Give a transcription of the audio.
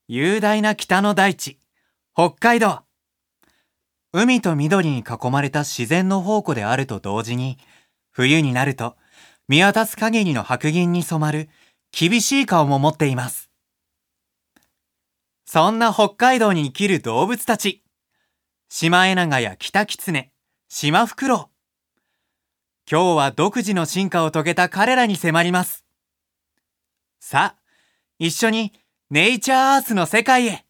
雄大な北の大地、北海道。海と緑に囲まれた自然の宝庫であると同時に、冬になると見渡す限りの白銀に染まる厳しい顔も持っています。そんな北海道に生きる動物たち、シマエナガやキタキツネ、シマフクロウ。今日は独自の進化を遂げた彼らに迫ります。さあ、一緒にネイチャーアースの世界へ。